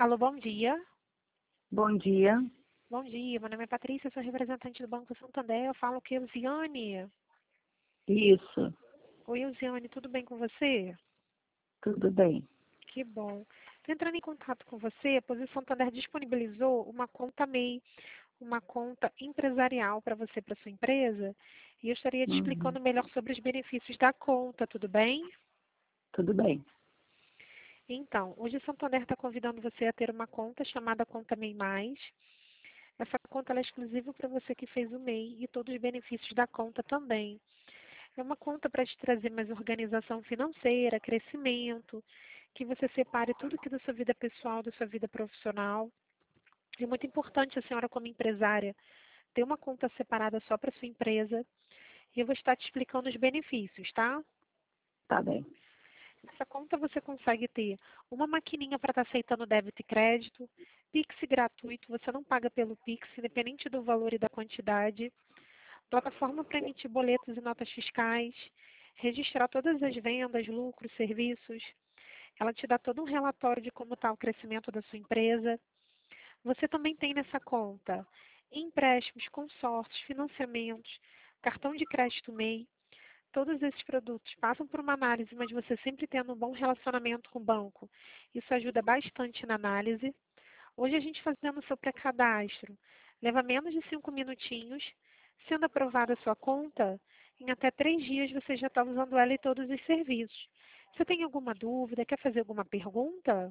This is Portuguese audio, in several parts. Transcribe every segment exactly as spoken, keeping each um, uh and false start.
Alô, bom dia. Bom dia. Bom dia, meu nome é Patrícia, sou representante do Banco Santander. Eu falo que Elziane. Isso, Oi, Elziane, tudo bem com você? tudo bem. Que bom. Estou entrando em contato com você, pois o Santander disponibilizou uma conta M E I, uma conta empresarial para você, para sua empresa, e eu estaria te Uhum, explicando melhor sobre os benefícios da conta, tudo bem? tudo bem. Então, hoje o Santander está convidando você a ter uma conta chamada Conta M E I Mais. Essa conta ela é exclusiva para você que fez o M E I e todos os benefícios da conta também. É uma conta para te trazer mais organização financeira, crescimento, que você separe tudo aqui da sua vida pessoal, da sua vida profissional. É muito importante a senhora, como empresária, ter uma conta separada só para sua empresa. E eu vou estar te explicando os benefícios, tá? Tá bem. Nessa conta você consegue ter uma maquininha para estar aceitando débito e crédito, Pix gratuito, você não paga pelo Pix, independente do valor e da quantidade, plataforma para emitir boletos e notas fiscais, registrar todas as vendas, lucros, serviços. Ela te dá todo um relatório de como está o crescimento da sua empresa. Você também tem nessa conta empréstimos, consórcios, financiamentos, cartão de crédito M E I. Todos esses produtos passam por uma análise, mas você sempre tendo um bom relacionamento com o banco. Isso ajuda bastante na análise. Hoje a gente fazendo o seu pré-cadastro leva menos de cinco minutinhos. Sendo aprovada a sua conta, em até três dias você já está usando ela e todos os serviços. Você tem alguma dúvida? Quer fazer alguma pergunta?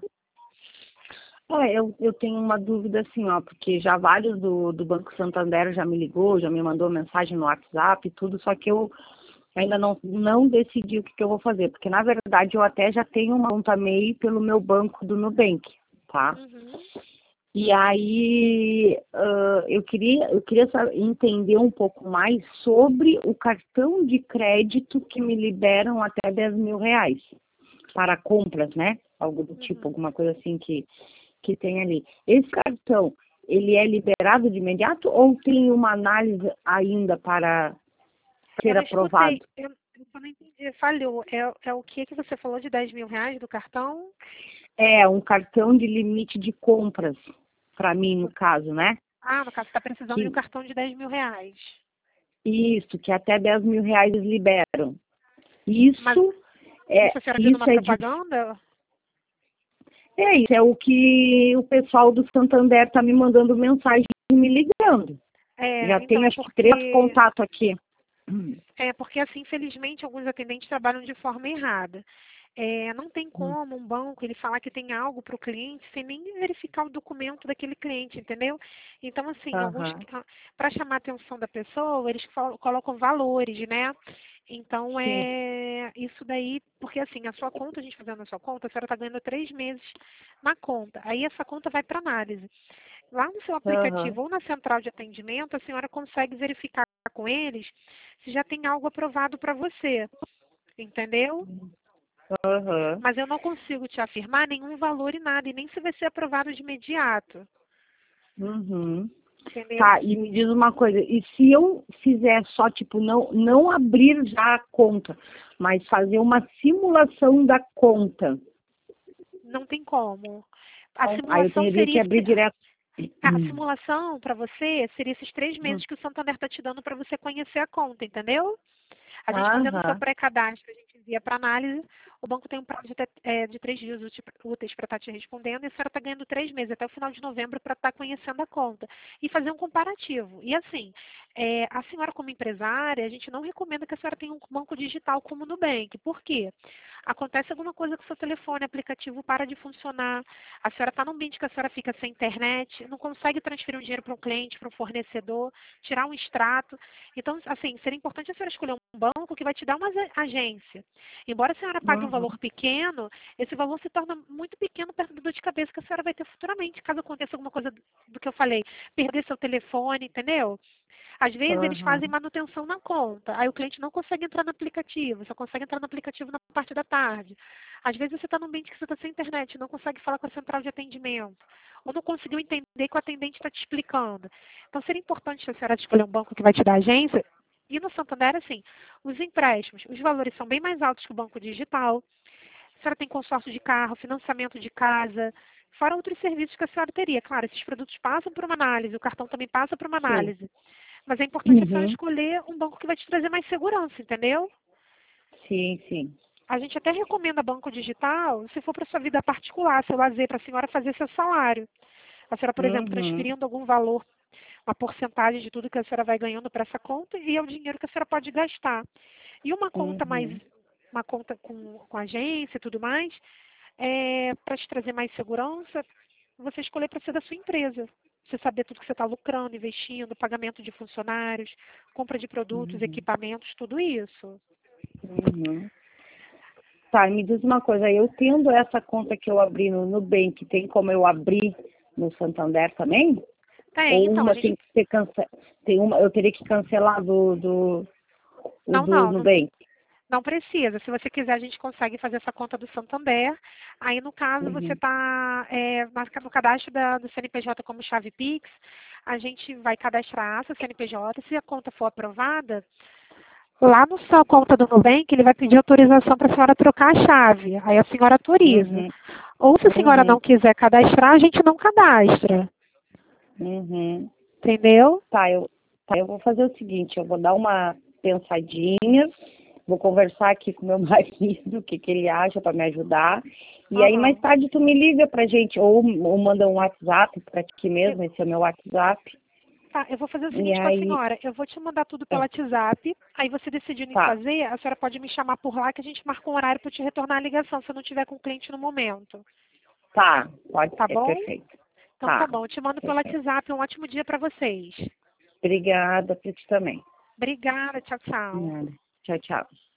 É, eu, eu tenho uma dúvida assim, ó, porque já vários do, do Banco Santander já me ligou, já me mandou mensagem no WhatsApp e tudo, só que eu ainda não, não decidi o que, que eu vou fazer, porque na verdade eu até já tenho uma conta M E I pelo meu banco do Nubank, tá? Uhum. E aí ãh, eu queria, eu queria sa- entender um pouco mais sobre o cartão de crédito que me liberam até dez mil reais para compras, né? Algo do tipo, Uhum. alguma coisa assim que, que tem ali. Esse cartão, ele é liberado de imediato ou tem uma análise ainda para Eu ser não escutei, aprovado? eu, eu só não entendi, falhou. É, é o que que você falou de dez mil reais do cartão? É, um cartão de limite de compras, para mim, no caso, né? Ah, no caso, você está precisando de um Que, cartão de dez mil reais. isso, que até dez mil reais eles liberam. Mas Isso é, isso a senhora viu numa isso é de, propaganda? é isso, é o que o pessoal do Santander está me mandando mensagem e me ligando. Já É, então tem é acho que três porque contatos aqui. Hum, é porque assim, infelizmente, alguns atendentes trabalham de forma errada. É, não tem hum. como um banco ele falar que tem algo para o cliente sem nem verificar o documento daquele cliente, entendeu? Então, assim, alguns Aham, para chamar a atenção da pessoa, eles colo- colocam valores, né? Então, sim. é isso daí, porque assim, a sua conta, a gente fazendo a sua conta, a senhora está ganhando três meses na conta. Aí essa conta vai para análise. Lá no seu Aham, aplicativo ou na central de atendimento, a senhora consegue verificar com eles se já tem algo aprovado para você, entendeu? aham. Mas eu não consigo te afirmar nenhum valor e nada, e nem se vai ser aprovado de imediato, Uhum. entendeu? Tá, e me diz uma coisa, e se eu fizer só, tipo, não, não abrir já a conta, mas fazer uma simulação da conta, Não tem como. A então, aí eu simulação teria que seria abrir direto. a Hum, simulação para você seria esses três hum. meses que o Santander está te dando para você conhecer a conta, entendeu? A gente fazendo o seu Aham, pré-cadastro, a gente envia para análise. O banco tem um prazo de, te- é, de três dias úti- úteis para estar te respondendo. E a senhora está ganhando três meses, até o final de novembro, para estar conhecendo a conta. E fazer um comparativo. E assim, é, a senhora como empresária, a gente não recomenda que a senhora tenha um banco digital como o Nubank. Por quê? Acontece alguma coisa com o seu telefone, o aplicativo para de funcionar. A senhora está num ambiente que a senhora fica sem internet, não consegue transferir um dinheiro para um cliente, para um fornecedor, tirar um extrato. Então, assim, seria importante a senhora escolher um banco que vai te dar uma ag- agência. Embora a senhora pague um uhum, valor pequeno, esse valor se torna muito pequeno perto da dor de cabeça que a senhora vai ter futuramente, caso aconteça alguma coisa do que eu falei, perder seu telefone, entendeu? Às vezes eles fazem aham, manutenção na conta, aí o cliente não consegue entrar no aplicativo, só consegue entrar no aplicativo na parte da tarde. Às vezes você está num ambiente que você está sem internet, não consegue falar com a central de atendimento, ou não conseguiu entender que o atendente está te explicando. Então seria importante a senhora escolher um banco que vai te dar agência. E no Santander, assim, os empréstimos, os valores são bem mais altos que o banco digital. A senhora tem consórcio de carro, financiamento de casa, fora outros serviços que a senhora teria. Claro, esses produtos passam por uma análise, o cartão também passa por uma Sim. análise. Mas é importante a senhora Uhum. escolher um banco que vai te trazer mais segurança, entendeu? Sim, sim. A gente até recomenda banco digital se for para sua vida particular, seu lazer, para a senhora fazer seu salário. A senhora, por exemplo, Uhum. transferindo algum valor, uma porcentagem de tudo que a senhora vai ganhando para essa conta e é o dinheiro que a senhora pode gastar. E uma conta mais, Uhum. uma conta com, com agência e tudo mais, é, para te trazer mais segurança, você escolher para ser da sua empresa. Você saber tudo que você está lucrando, investindo, pagamento de funcionários, compra de produtos, Uhum. equipamentos, tudo isso. Uhum. Tá, me diz uma coisa, eu tendo essa conta que eu abri no Nubank, tem como eu abrir no Santander também? Tem, Ou então, a uma tem gente. que ser cancelada? Tem uma, eu teria que cancelar do, do, o Não, do não, não, Nubank? não precisa. Se você quiser, a gente consegue fazer essa conta do Santander. Aí, no caso, você Uhum. está no cadastro da, do C N P J como chave Pix, a gente vai cadastrar a sua C N P J. Se a conta for aprovada, lá no sua conta do Nubank, ele vai pedir autorização para a senhora trocar a chave. Aí a senhora autoriza. Uhum. Ou se a senhora Uhum. não quiser cadastrar, a gente não cadastra. Uhum. Entendeu? Tá, eu, tá, eu vou fazer o seguinte, eu vou dar uma pensadinha, vou conversar aqui com meu marido, o que, que ele acha para me ajudar. E aí mais Aham. tarde tu me liga pra gente, ou, ou manda um WhatsApp pra ti Eu, mesmo, esse é o meu WhatsApp. tá, eu vou fazer o E seguinte com a aí, senhora. Eu vou te mandar tudo pelo é, WhatsApp. Aí você decidindo em tá, fazer, a senhora pode me chamar por lá que a gente marca um horário para te retornar a ligação, se eu não tiver com o cliente no momento. tá, pode Tá ser, bom? perfeito. Então tá Tá, bom. Eu te mando pelo perfeito. WhatsApp. Um ótimo dia para vocês. Obrigada pra ti também. Obrigada. Tchau, tchau. Nada. Tchau, tchau.